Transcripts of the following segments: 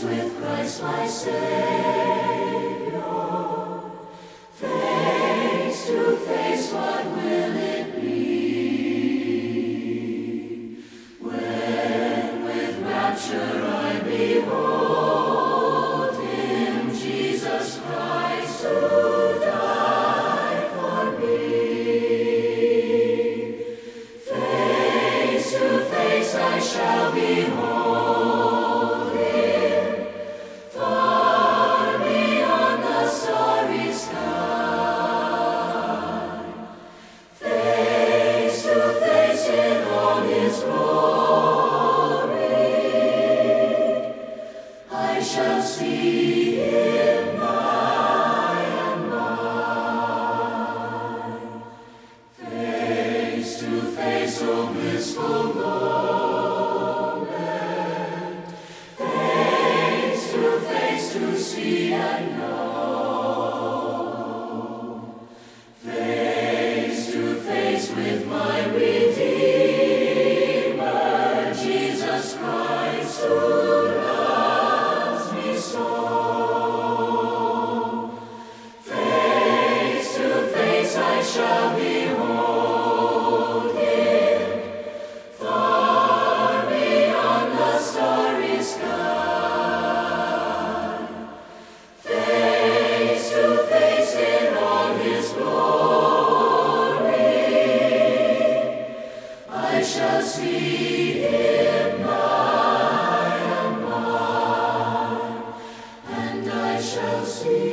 face with Christ my Savior. Face to face, what will it be? When with rapture I behold Him, Jesus Christ, who died for me. Face to face I shall behold Him, far beyond the starry sky. Face to face in all His glory, I shall see Him by and by. Face to face, oh blissful moment, face to see and know, face to face with my Redeemer, Jesus Christ, who loves me so. Face to face I shall behold Him, far beyond the starry sky. Face to face in all His glory, I shall see Him by and by, and I shall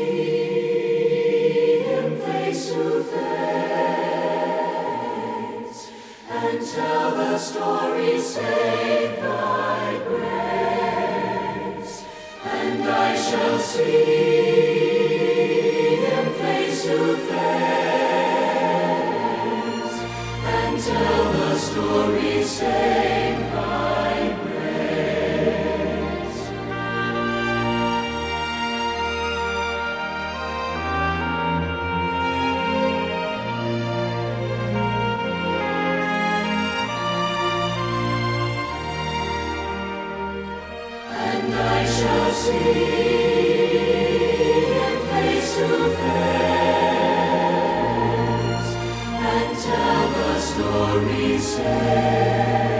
see Him face to face, and tell the story saved by grace. And I shall see Him face to face, and tell the story saved by grace. And I shall see Him face to face, and tell the story saved.